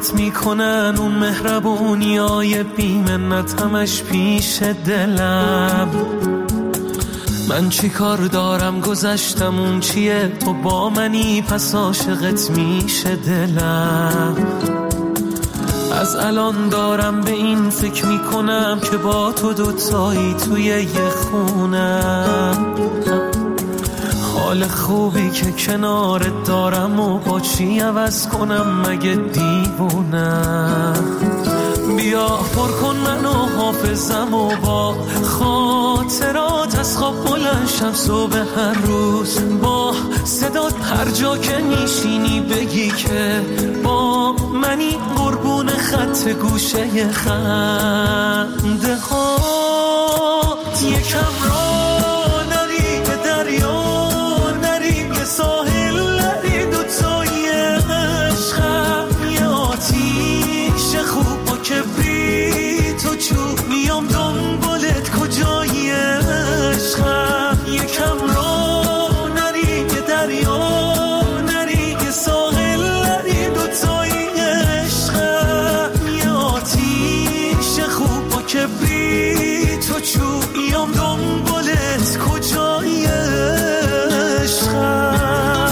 اذیتت میکنن اون مهربونیای بی‌منت همش پیش دلم. من چی کار دارم گذشتم اون چیه، تو با منی پس عاشقت میشه دلم. از الان دارم به این فکر میکنم که با تو دوتایی توی یه خونم. حال خوبی که کنارت دارم و با چی عوض کنم مگه دیوونم. بیا پر کن منو حافظم و با خاطرات از خواب بلند شم صبح هر روز با صدات هر جا که میشینی بگی که با منی قربون خط گوشه خنده هات. یکم را نری به دریا نری به ساحل نری دوتایی عشقم. یه آتیش خوب با کبریت و چوب میام دنبالت کجایی عشقم. یکم را نری به دریا نری به ساحل نری دوتایی عشقم. یه آتیش خوب با کبریت و چوب میام دنبالت کجایی عشقم.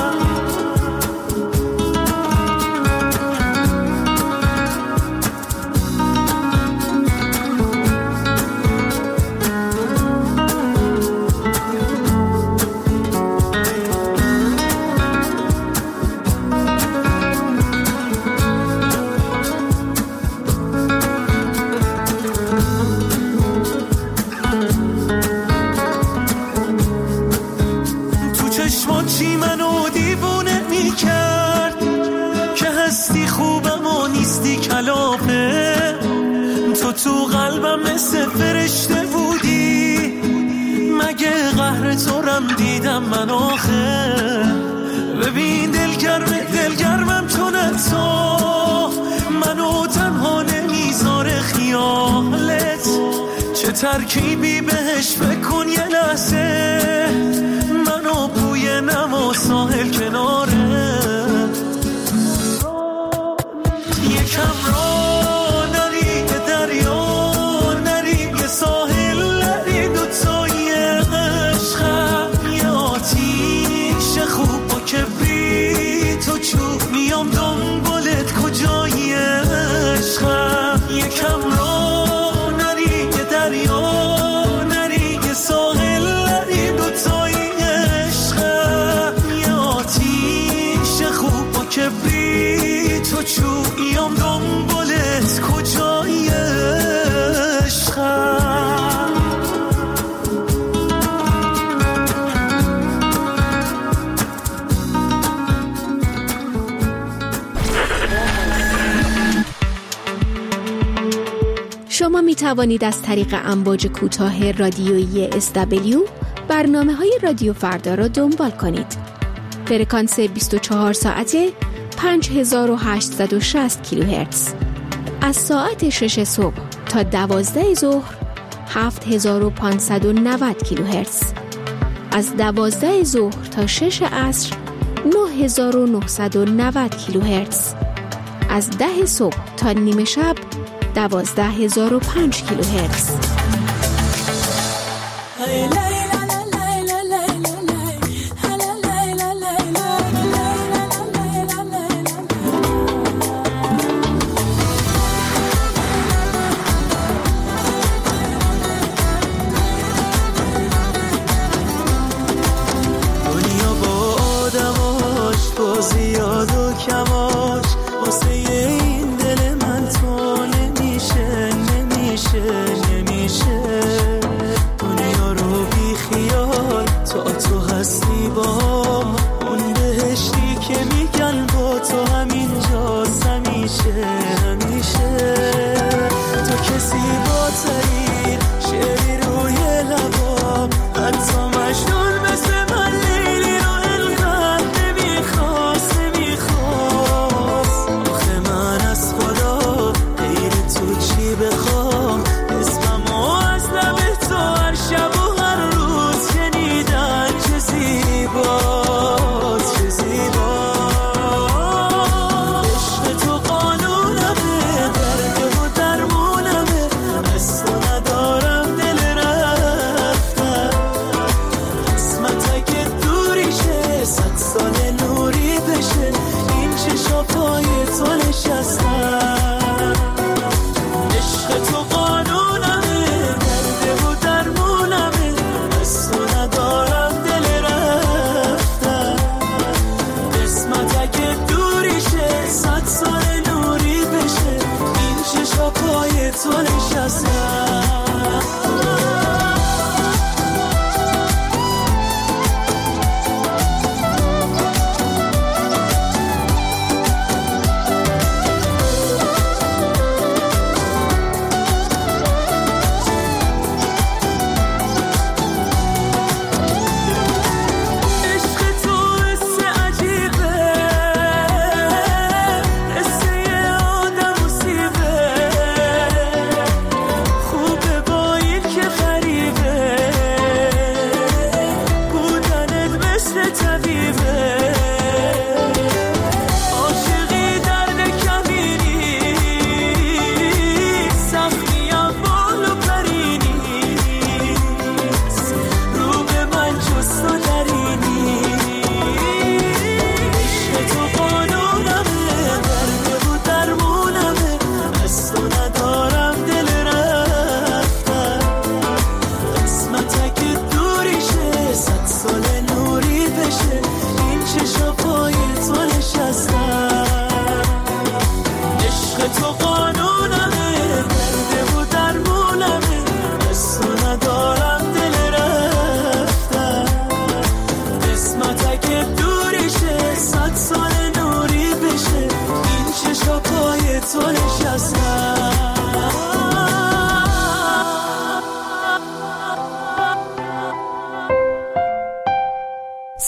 چی منو دیوونه میکرد که هستی خوبم و نیستی کلافه. تو قلبم مثل فرشته بودی مگه قهر تو رم دیدم من آخه. ببین دلگرمم چون تو منو تنها نمیذاره خیالت. چه ترکیبی بهش بکن یه لحظه منو بوی نما ساحل کناره. یکم را نری به دریا نری به ساحل نری دوتایی عشقم. یه آتیش خوب با کبریت و چوب میام دنبالت کجایی عشقم. یکم را نری به دریا نری به ساحل نری دوتایی کبریت و چوبیم دنبالت کجایی عشقم. شما می توانید از طریق امواج کوتاه رادیویی SW برنامه‌های رادیو فردا را دنبال کنید. فرکانس 24 ساعته 5860 کیلوهرتز. از ساعت 6 صبح تا 12 ظهر 7590 کیلوهرتز. از 12 ظهر تا 6 عصر 9990 کیلوهرتز. از 10 صبح تا نیمه شب 12005 کیلوهرتز. زیاد و کماش واسه این دل من تو نمیشه دنیا رو بی خیال تو هستی با اون بهشتی که میگن با تو همینجاست همیشه تو کسی با ترین شعری روی لبام حتی مجنون مثل من لیلی رو انقدر نمیخواست آخه من از خدا غیر تو چی بخوام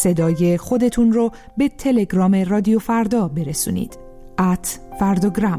صدای خودتون رو به تلگرام رادیو فردا برسونید. @فرداگرام.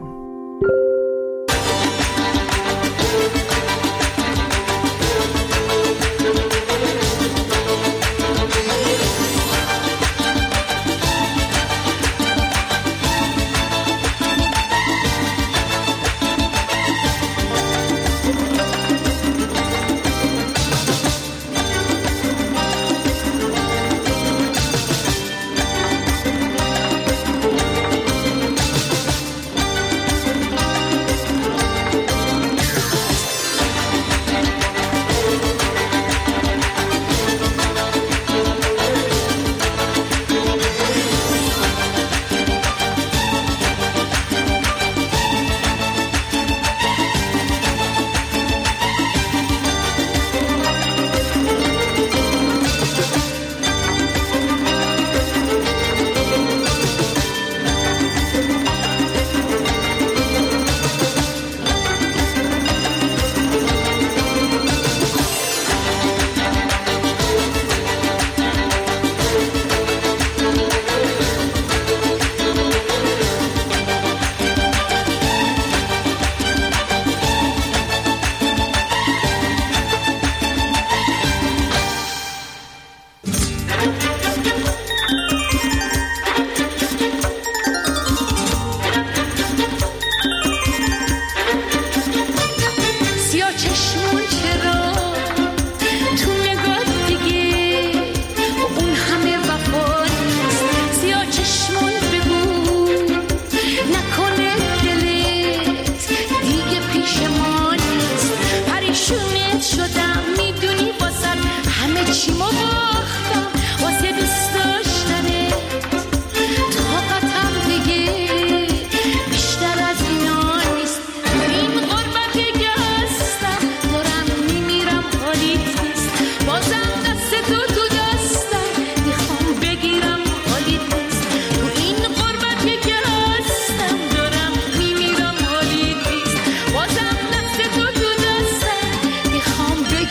Come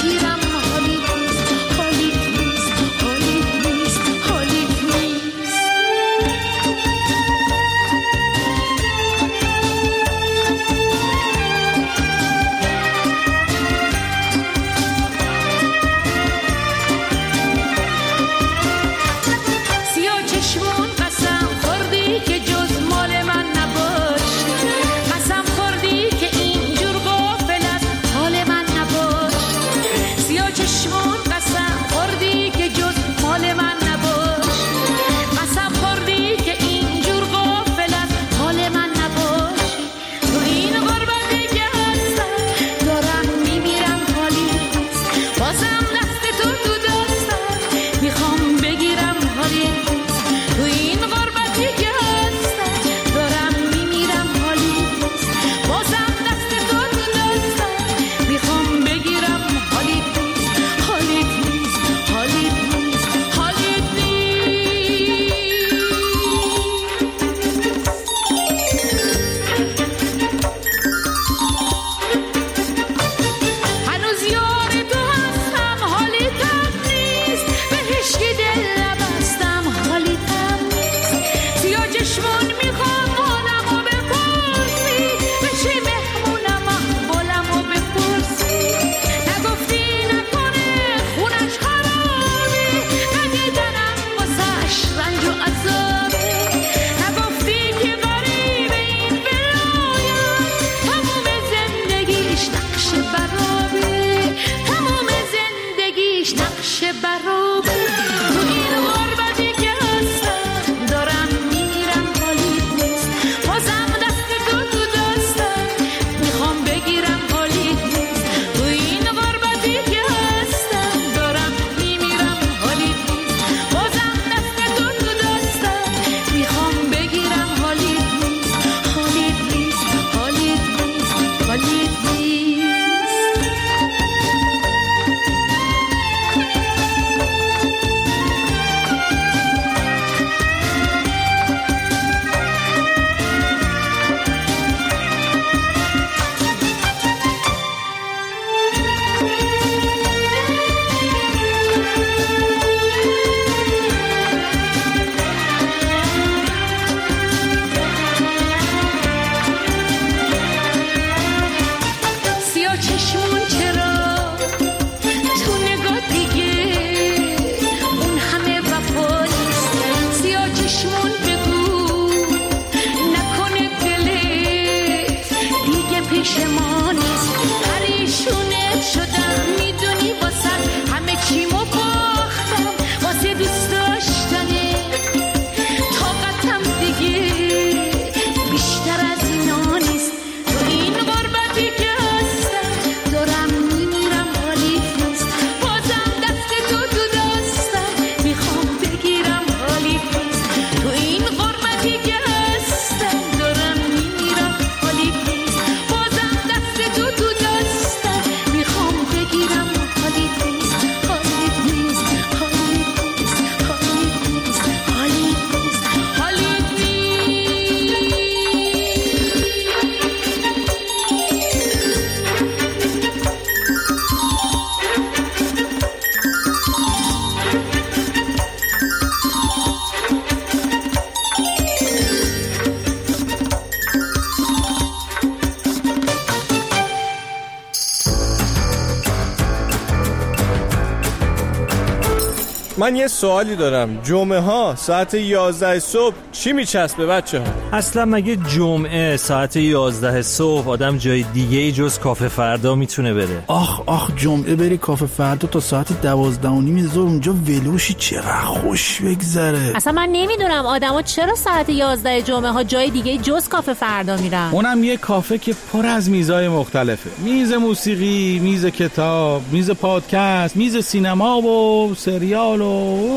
من یه سوالی دارم. جمعه ها ساعت 11 صبح چی میچسبه بچه ها؟ اصلا مگه جمعه ساعت 11 صبح آدم جای دیگه ای جز کافه فردا میتونه بره؟ آخ جمعه بری کافه فردا تا ساعت 12:30 ظهر اونجا ولوشی چقدر خوش بگذره. اصلا من نمیدونم آدما چرا ساعت 11 جمعه ها جای دیگه جز کافه فردا میرن. اونم یه کافه که پر از میزای مختلفه. میز موسیقی، میز کتاب، میز پادکست، میز سینما و سریال و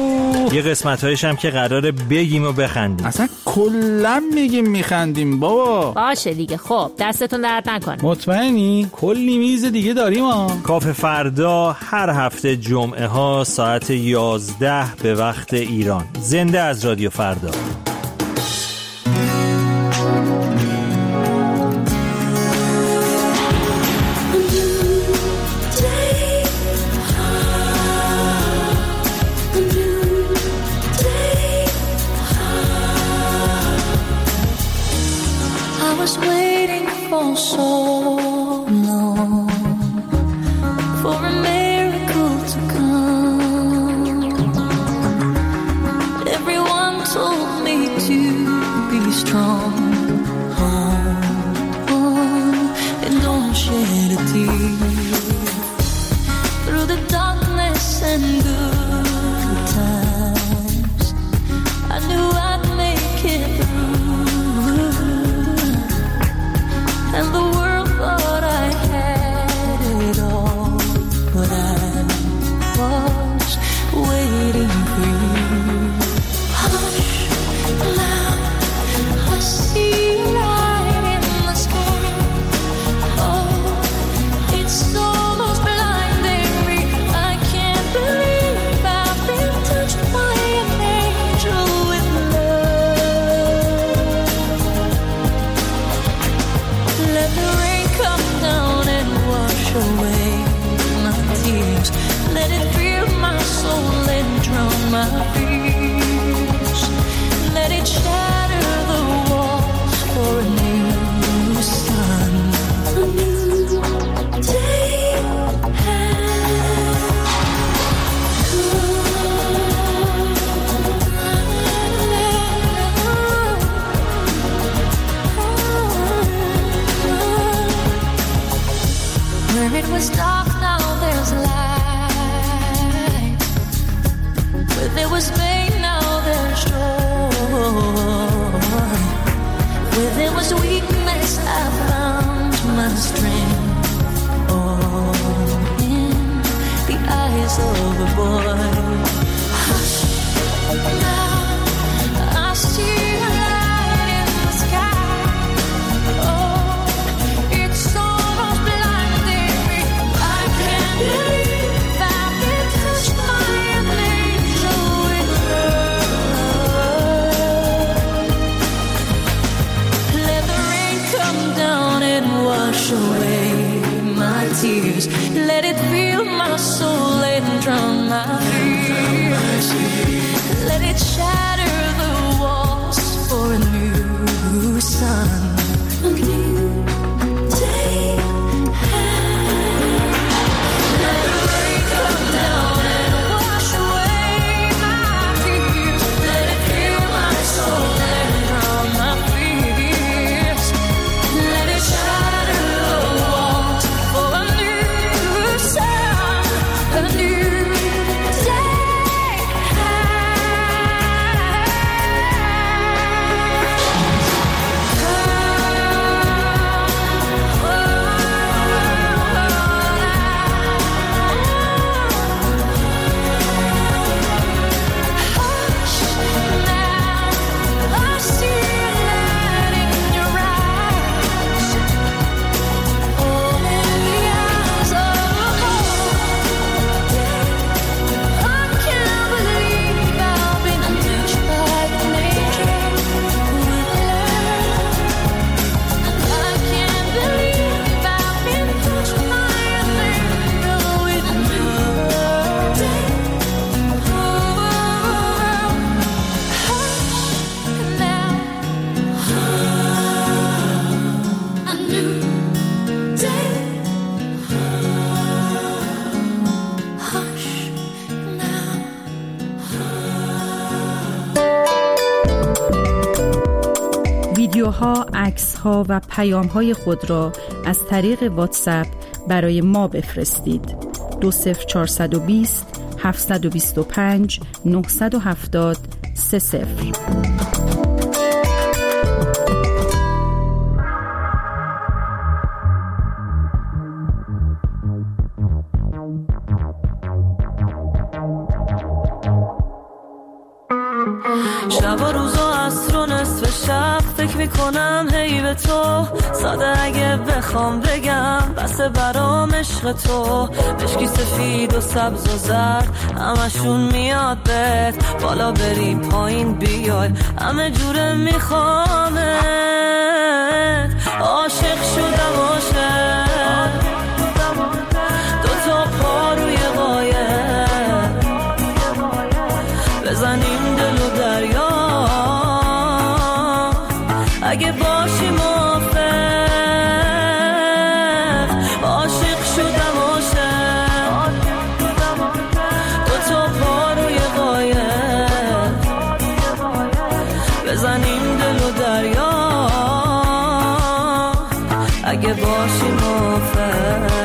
یه قسمت‌هایش هم که قراره بگیم و بخندیم. اصلا کلا میگیم میخندیم بابا. باشه دیگه، خب دستتون درد نکنه. مطمئنی؟ کلی میز دیگه داریم ها. کافه فردا هر هفته جمعه ها ساعت 11 به وقت ایران. زنده از رادیو فردا. So long for a miracle to come. Everyone told me to be strong. Hold on and don't shed a tear. Through the darkness and good times, I knew I'd make it through. And the world thought I had it all, but I was waiting for you. Hush, now I see light in the sky. Oh, it's almost blinding me. I can't believe I've been touched by an angel with love. Let the rain come down and wash away my tears. Let it fill my soul and drown my fears. Let it shatter the walls for a new sun. A new day where it was dark, now there's light. Where there was pain, now there's joy. Where there was weakness, I found my strength. Oh, in the eyes of a boy. Hush, now I see a light in the sky. Oh, it's almost blinding me. I can't believe I've been touched by an angel with love. Let the rain come down and wash away my tears. Let it fill my soul and drown my fears. Let it shatter the walls for a new sun. A new day. صداها، عکس‌ها و پیام‌های خود را از طریق واتساپ برای ما بفرستید. 20420 725 970 30. شب و روز و عصر و نصف شب فکر میکنم هی به تو، ساده اگه بخوام بگم بس برام عشق تو. مشکی سفید و سبز و زرد همشون میاد بهت، بالا بری پایین بیای همه جوره میخوامت. عاشق شدم عاشق، دوتا پا روی قایق، بزنیم دل و دریا اگه باشی موافق. عاشق شدم عاشق، دوتا پا روی قایق، بزنیم دل و دریا اگه باشی موافق.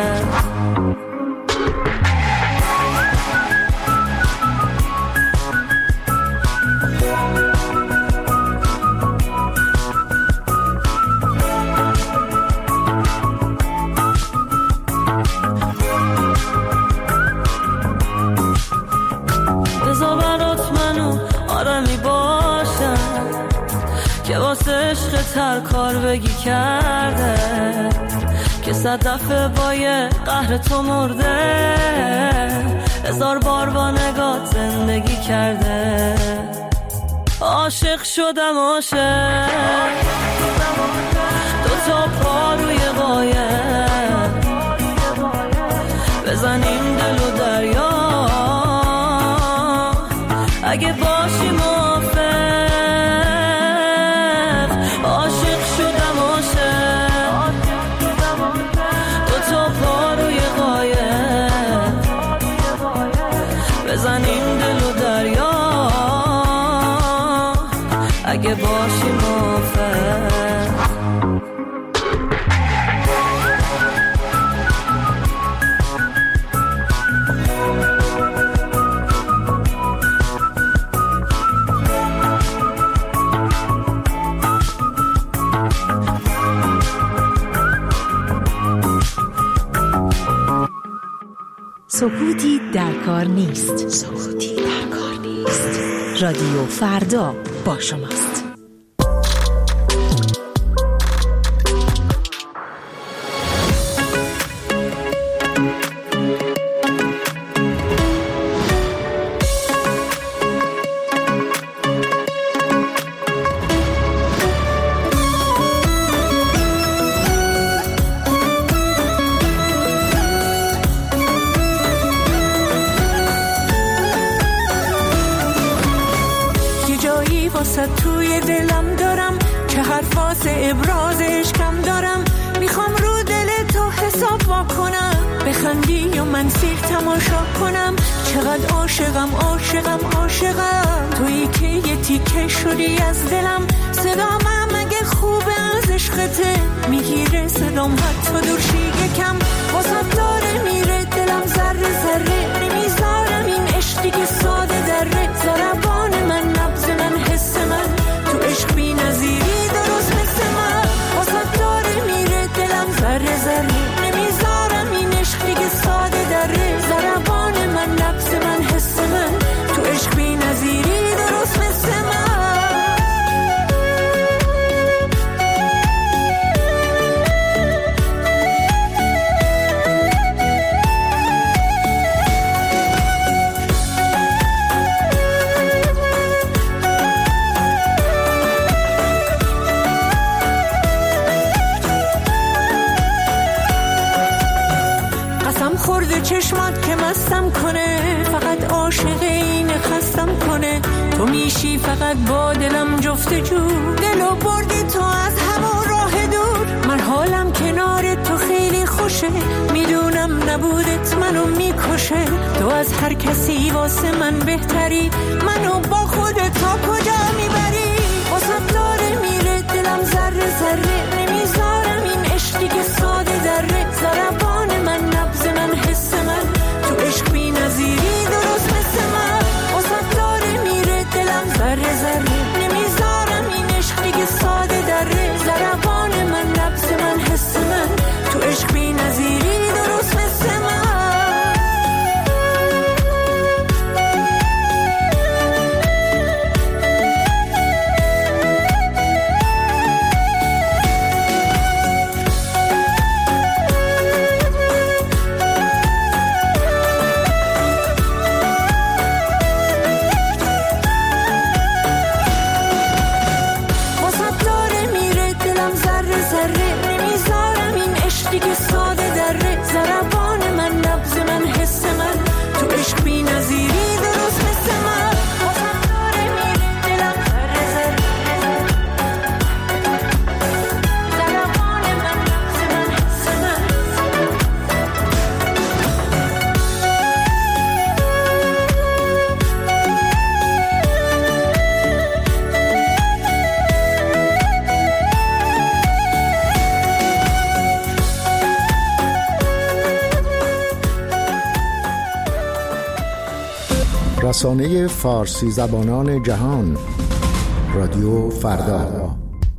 که واسه عشق تر کار بگی کرده، که 100 دفعه با یه قهر تو مرده، 1000 بار با نگات زندگی کرده. عاشق شدم عاشق، دوتا پا روی قایق، بزنیم دل و دریا اگه باشی موافق. عاشق شدم عاشق، دوتا پا روی قایق، بزنیم دل و دریا اگه باشی موافق. سکوتی در کار نیست. سکوتی در کار نیست. رادیو فردا با شماست. توی دلم دارم که حرف واسه ابراز عشقم دارم، میخوام رو دل تو حساب وا کنم، بخندی و من سیر تماشا کنم. چقدر عاشقم عاشقم عاشقم، تویی که یه تیکه شدی از دلم. صدام اگه خوبه از عشقته میگیره صدام حتی دور شیگه کم، واسه داره میره دلم ذره ذره، نمیذارم این عشقی که ساده دره. ضربان من نبض من حس من تو عشق بی نظیری درست مثل من، واسه داره میره دلم ذره ذره، نمیذارم این عشقی که ساده دره. ضربان من نبض من حس من تو عشق بی نظیری درست مثل من. چشمات که مستم کنه، فقط عاشق این خستم کنه. تو میشی فقط با دلم جفت جو، دلو بردی تو از هوا راه دور. من حالم کنار تو خیلی خوشه، میدونم نبودت منو میکشه. تو از هر کسی واسه من بهتری، منو با خودت تا کجا میبری. واسه داره میره دلم ذره رسانه فارسی زبانان جهان، رادیو فردا.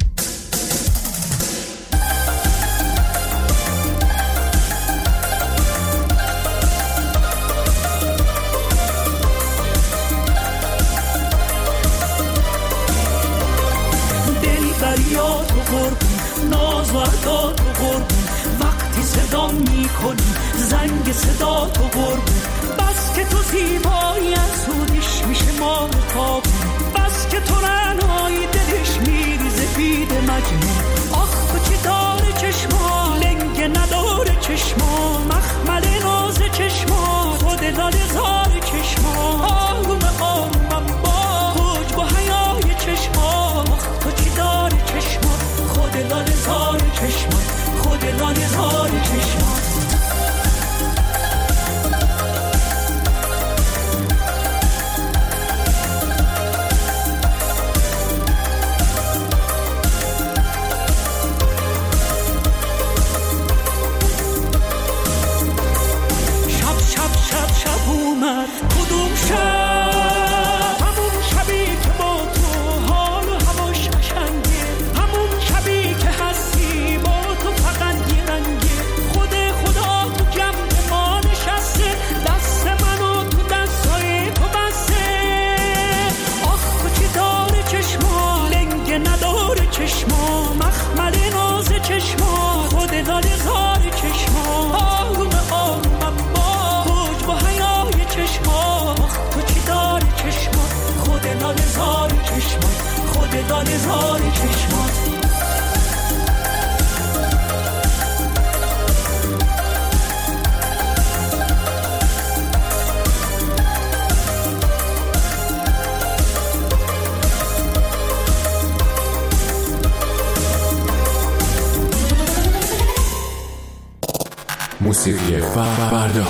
فریاد و قربون، ناز و ادا تو قربون، وقتی صدا میکنی زنگ صدا تو قربون، بس که تو زیبایی از سودش میشه مال تابون، بس که تو رنایی دلش میریزه بید مجنون. آخ تو چی داره چشما، لنگ نداره چشما، مخمل ناز چشما، خود لاله زار چشما، آروم آرومم با حجب و حیای چشما. آخ تو چی داره چشما، خود لاله زار چشما، خود لاله زار چشما. کدوم شب، همون شبی که با تو حال و هواش قشنگه، همون شبی که هستی با تو فقط یه رنگه، خود خدا تو جمع ما نشسته، دست منو تو دستای تو بسته. آخ تو چی داره چشما، لنگ نداره چشما، مخمل ناز چشما، خود لاله زار چشما، آروم آرومم با حجب و حیای چشما. تو چی داری چشما، خود لاله زار چشما، خود لاله زار چشما. موسیقی فردا.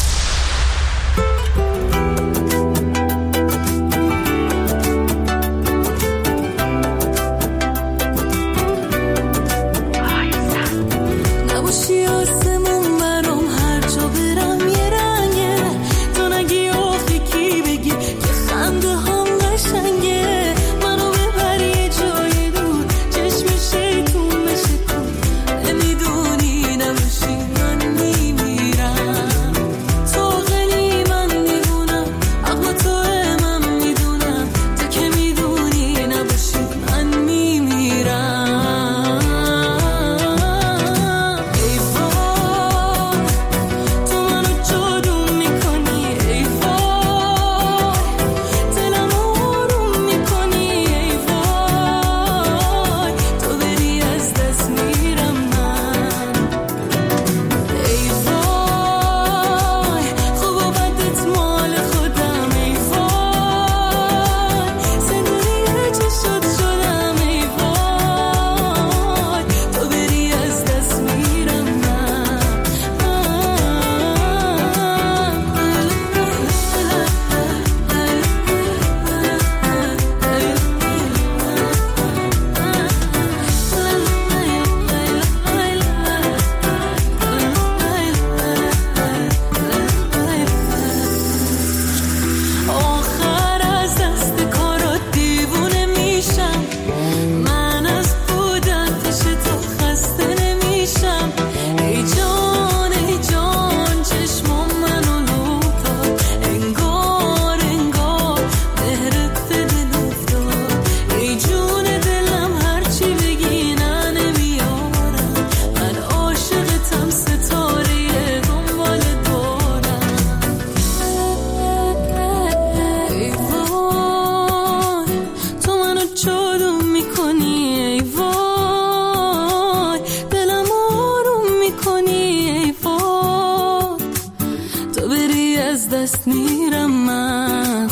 دست میرم من.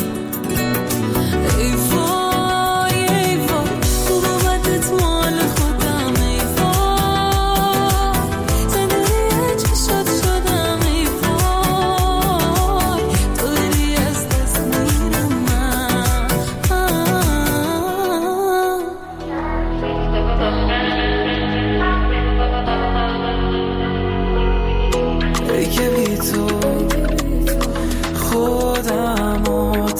ای وای ای وای خوب و بدت مال خودم. ای وای زندگی چشات شدم. ای وای تو بری از دست میرم من. ای که بی تو خودم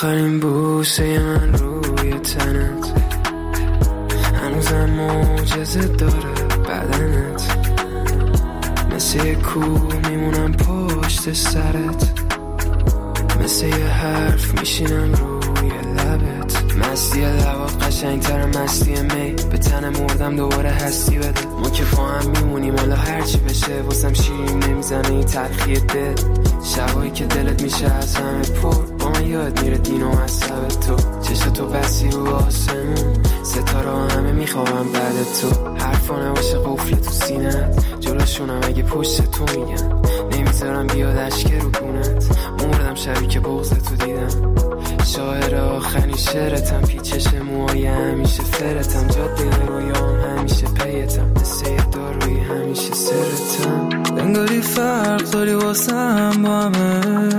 آخرین بوسه من روی تنت، هنوزم معجزه داره بدنت، مثل یه کوه میمونم پشت سرت، مثل یه حرف میشینم روی لبت. مستی لبات قشنگتر مستی می، به تن مردم دوباره هستی بده. ما که با هم میمونیم حالا هرچی بشه، واسم شیرین نمیزنه این تلخی دل. شبایی که دلت میشه از همه پر، با من یاد میره دین و مذهب تو. چشتو بسی رو آسمون، ستاره همه میخوابم بعد تو. حرفا نباشه قفل تو سینت، جلوشونم اگه پشت تو میگن، نمیذارم بیاد اشک رو گونت. مردم شبی که بغض تو دیدم، شاعر آخرین شعرتم، پیچش موهای همیشه فرتم، جاده رویام همیشه پیتم، مثل یه داروی همیشه سرتم. انگاری فرق داری واسم با همه،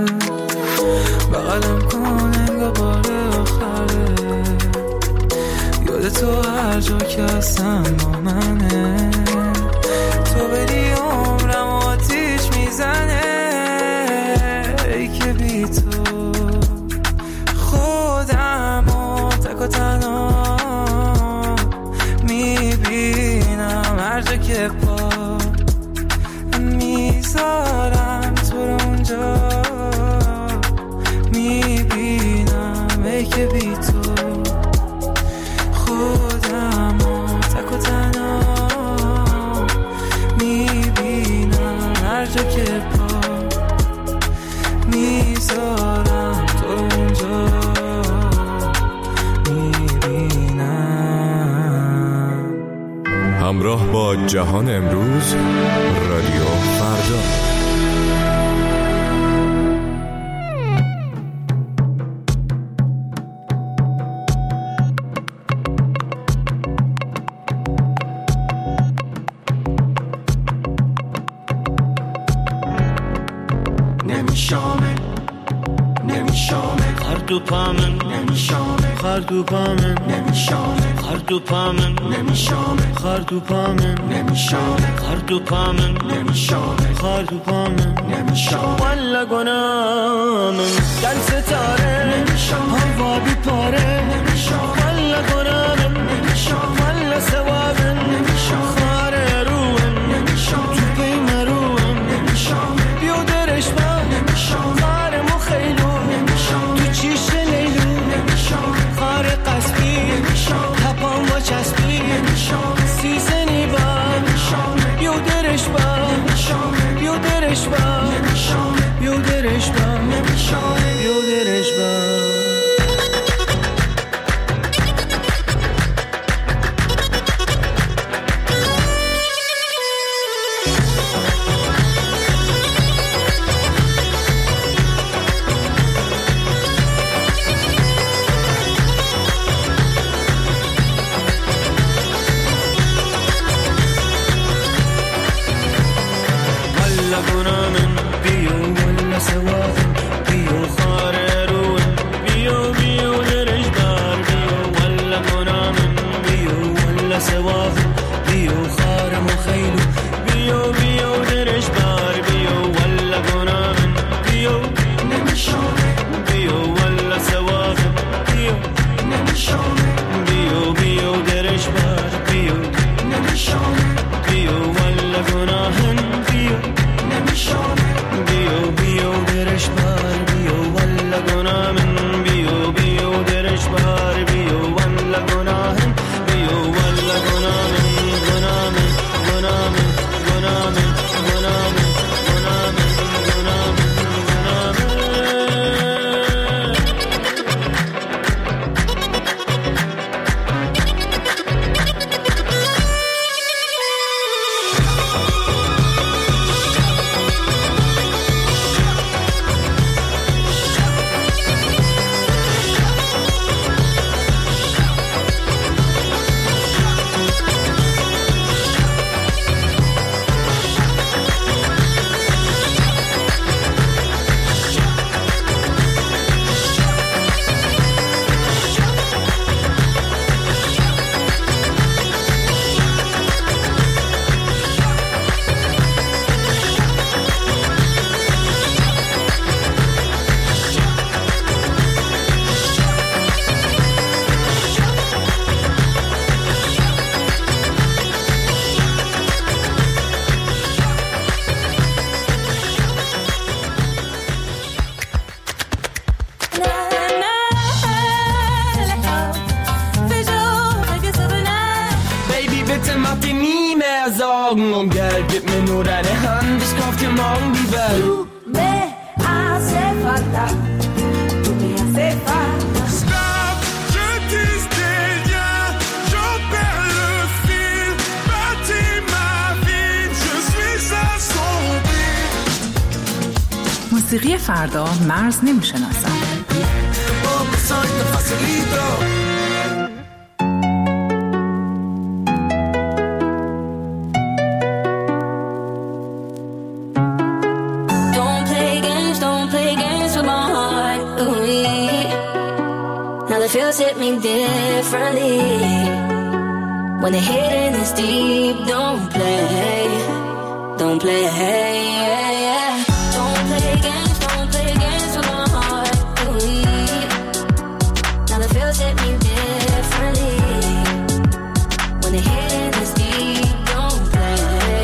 بغلم کن انگار بار آخره، یاد تو هر جا که هستم با منه، تو بدی عمرم آتیش میزنه، ای که بی تو خودم و تک و تنها میبینم، هر جا که پا میذارم تو رو اونجا میبینم، ای که بی تو خودم و تک و تنها میبینم، هر جا که پا میذارم تو رو اونجا میبینم. همراه با جهان امروز، رادیو فردا. خردو پامن نمیشامه، خردو پامن نمیشامه، خردو پامن نمیشامه، خردو پامن نمیشامه، خردو پامن نمیشامه، خردو پامن نمیشامه، والا گنامن گل ستاره نمیشامه، هوا بی پاره نمیشامه، والا گنامن نمیشامه، والا ثوابن نمیشامه، خاره روحن نمیشامه، تو پیم روحن نمیشامه، بیو درش با نمیشامه، خاره مخیلو نمیشامه، چیش لیلو نمیشام، خار قصبی نمیشام، تپان با چسبی نمیشام، سیزنی با نمیشام، بیو درش با نمیشام، بیو درش با نمیشام، بیو درش با نمیشام، بیو درش Augen und Geld, gib mir nur deine Hand, ich kauf dir morgen die Welt. Tu me hace falta, tu me hace falta. Stop, je disais rien, j'en perds le fil, bâtis ma vie, je suis assombri. موسیقی فردا مرز نمیشناسد. Feels hit me differently. When the hidden is deep, don't play, don't play, yeah. Don't play games with my heart. Now the feels hit me differently. When the hidden is deep, don't play,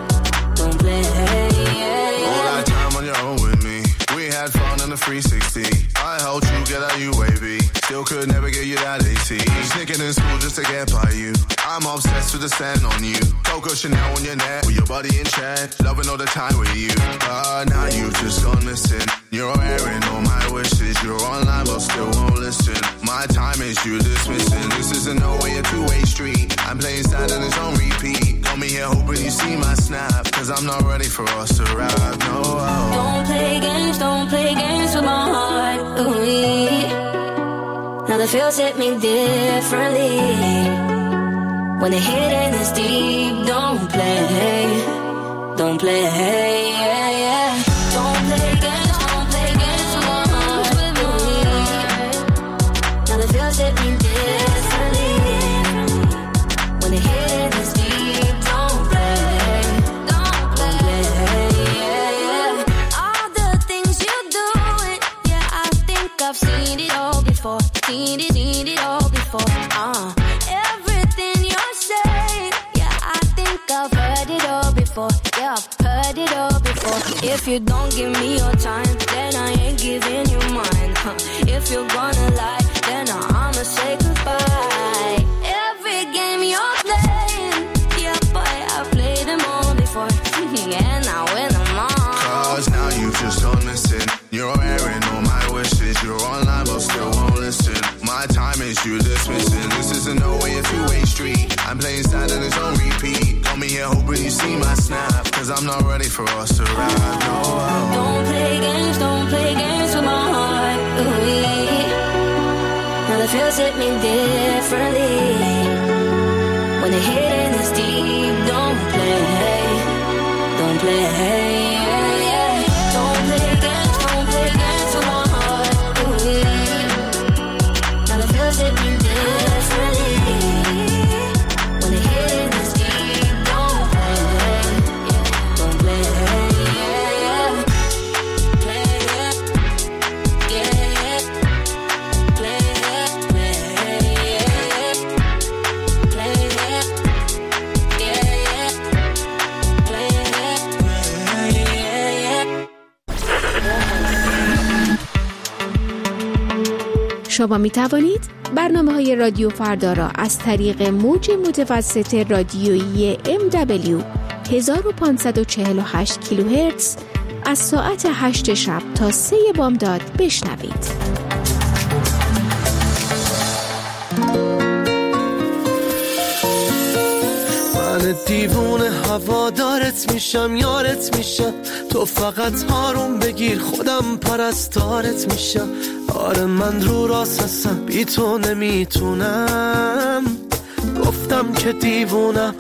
yeah. All that time on your own with me. We had fun in the 360. I helped you get out UAV. Still could never get you that AT. Sneaking in school just to get by you. I'm obsessed with the scent on you. Coco Chanel on your neck with your body in check. Loving all the time with you. Now you've just gone missing. You're airing all my wishes. You're online but still won't listen. My time is you dismissing. This isn't no way a two-way street. I'm playing sad and it's on repeat. Got me here hoping you see my snap. Cause I'm not ready for us to ride. No. Don't play games with my heart. Now the feels hit me differently. When the hidden is deep, don't play, yeah. Don't play games with my heart. Now the feels hit me differently. When the hidden is deep, don't play, yeah. All the things you do, yeah, I think I've seen it all before. Seen it all before. Everything you're saying, yeah, I think I've heard it all before. Yeah, I've heard it all before. If you don't give me your time, then I ain't giving you mine. If you're gonna lie, then I'ma say goodbye. Every game you're playing, yeah, boy, I've played them all before. And I win them all. Cause now you've just gone missing. You're airing all my wishes. You're online but still won't listen. My time is you dismissing. This isn't no way a two-way street. I'm playing sad and it's on repeat. Got me here hoping you see my snap. Cause I'm not ready for us to ride. No. Don't play games with my heart. Now the feels hit me differently. When the hidden is deep, don't play, yeah. Don't play games with my heart. Now the feels hit me differently. When the hidden is deep, don't play, yeah. Play, yeah. شما می توانید برنامه‌های رادیو فردا را از طریق موج متوسط رادیویی MW 1548 کیلوهرتز از ساعت 8 شب تا 3 بامداد بشنوید. من دیوونه هوادارت میشم، یارت میشم، تو فقط آروم بگیر خودم پرستارت میشم. آره من رو راست هستم، بی تو نمیتونم، گفتم که دیوونم،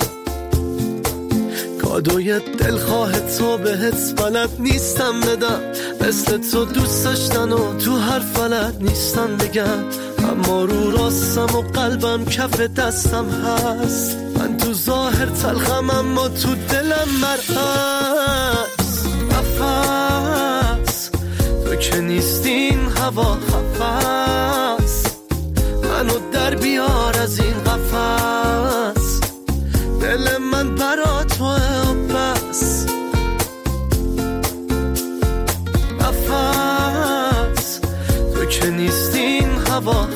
کادوی دلخواه تو بهت بلد نیستم بدم، مثل تو دوست داشتن و تو هر فلد نیستم بگم، اما رو راستم و قلبم کف دستم هست، من تو ظاهر تلخم اما تو دلم مرعز، نفس تو که نیستین هوا خفص، منو در بیار از این قفص، دل من برا توه و بس، نفس تو که نیستین هوا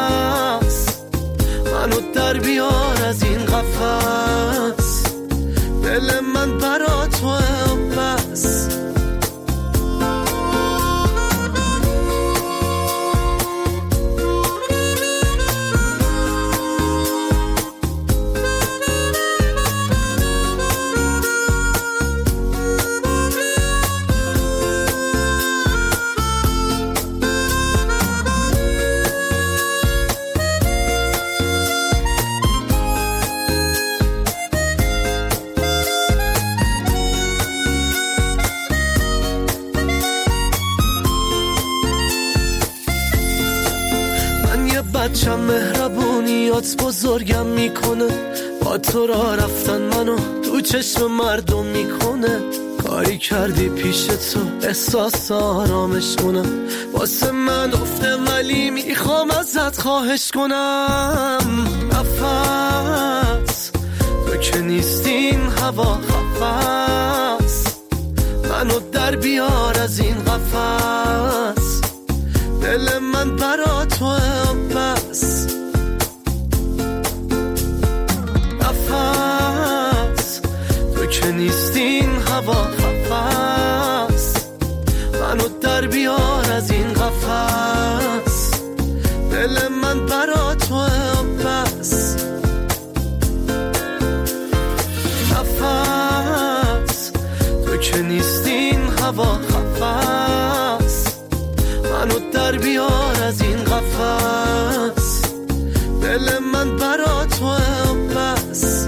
خفص، منو در بیار از این قفص، بچم مهربونیات بزرگم میکنه، با تو را رفتن منو تو چشم مردم میکنه. کاری کردی پیش تو احساس آرامش کنم، واسه من افته ولی میخوام ازت خواهش کنم. نفس تو که نیستین هوا خفص، منو در بیار از این قفس. دل من برا تو بس، نفس تو که نیستین هوا خفص، منو در بیار از این قفس. دل من برا تو بس، نفس تو که نیستین هوا خفص، منو در بیار از این قفس. دل من برا تو بس.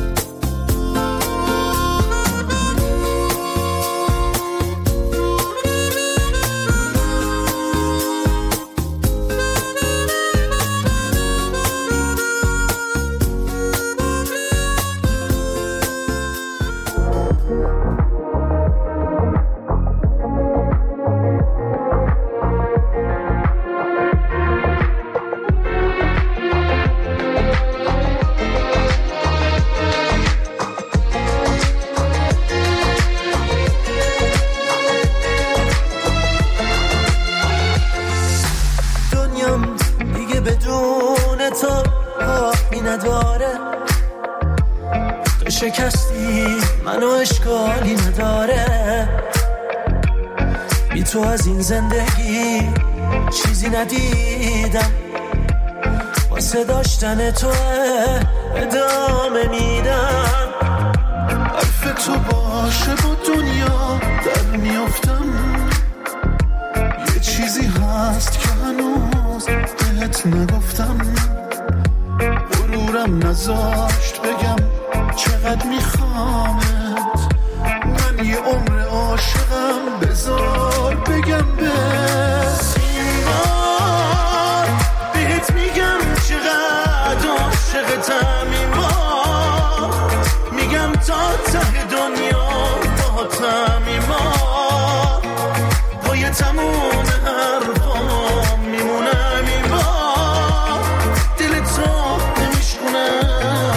شکستی منو اشکالی نداره، بی تو از این زندگی چیزی ندیدم، واسه داشتن تو ادامه میدم. حرف تو باشه با دنیا در میافتم، یه چیزی هست که هنوز بهت نگفتم. غرورم نذاشت بگم چقدر میخوامت، من یه عمر عاشقم، بذار بگم به سیمار. بهت میگم چقدر عاشقتم ایمان، میگم تا ته دنیا باهاتم ایمان. پای تموم حرفام میمونم ایمان، دل تو نمیشکنم.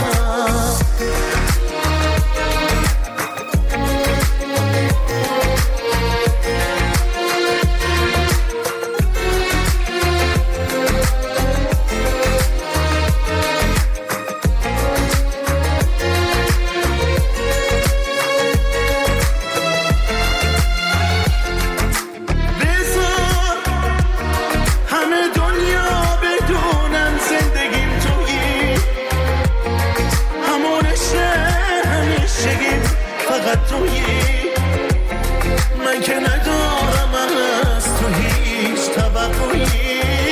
من که ندارم از تو هیچ توقعی.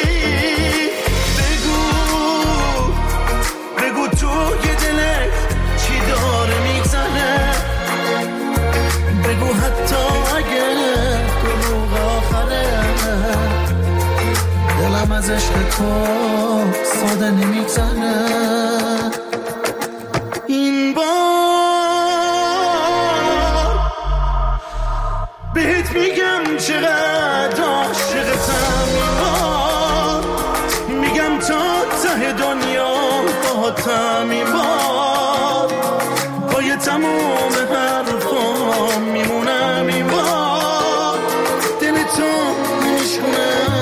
بگو تو یه دلت چی داره میگذره، بگو حتی اگه دروغ آخره، دلم از عشق تو ساده نمیگذره. این بهت میگم چقدر عاشقتم ایمان، میگم تا ته دنیا باهاتم ایمان. پای تموم حرفام میمونم ایمان، دل تو نمیشکنم.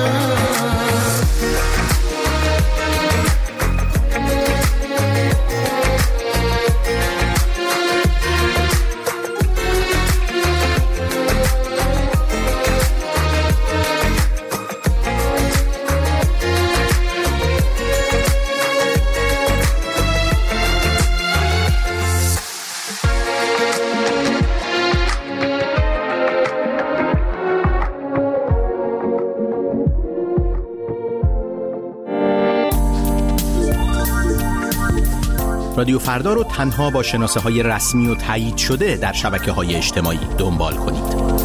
رادیو فردا رو تنها با شناسه‌های رسمی و تایید شده در شبکه‌های اجتماعی دنبال کنید.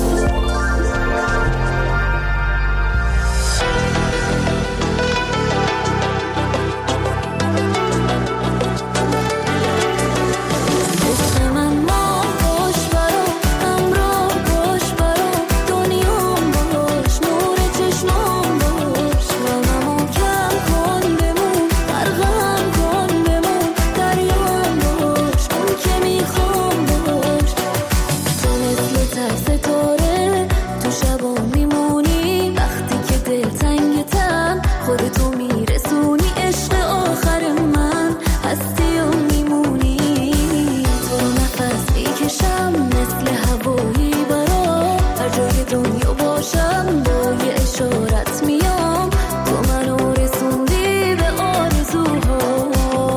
خودتو میرسونی عشق آخر من هستی و میمونی تو رو نفس میکشم مثل هوایی برام هر جای دنیا باشم با یه اشارت میام تو منو رسوندی به آرزوها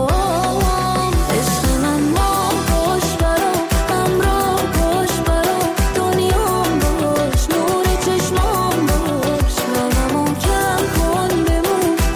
عشق من مام باش برام همراه باش برام دنیام باش نور چشمام باش غممو کم کن بمون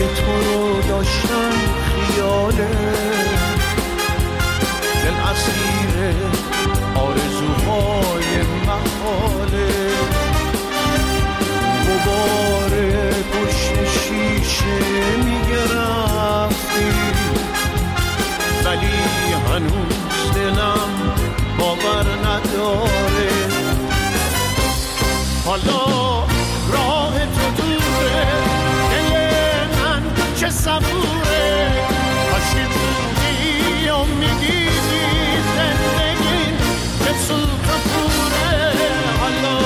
تو رو داشتم خیاله دل اسیر آرزوهای محاله غبار پشت شیشه میگه رفتی ولی هنوز دلم باور نداره حالا راه تو دوره دل من چه صبوره کاشی بودی امیدی زندگی که سوت و پوره حالا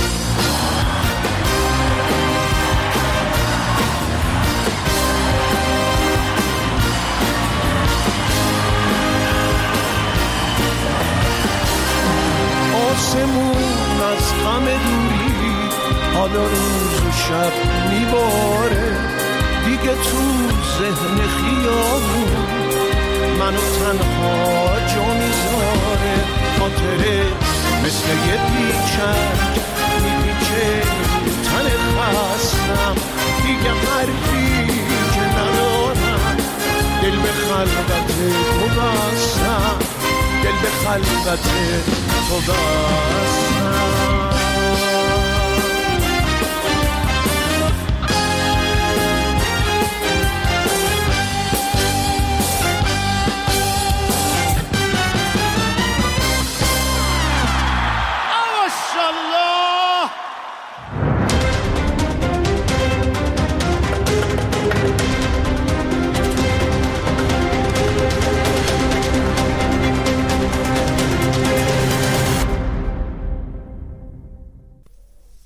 آسمون از غم دوری حالا روز و شب میباره دیگه تو ذهن خیابون منو تنها جا میذاره خاطره مثل یه پیچک میپیچه تن خستم دیگه حرفی که ندارم دل به خلقت تو بستم دل به خلقت تو بستم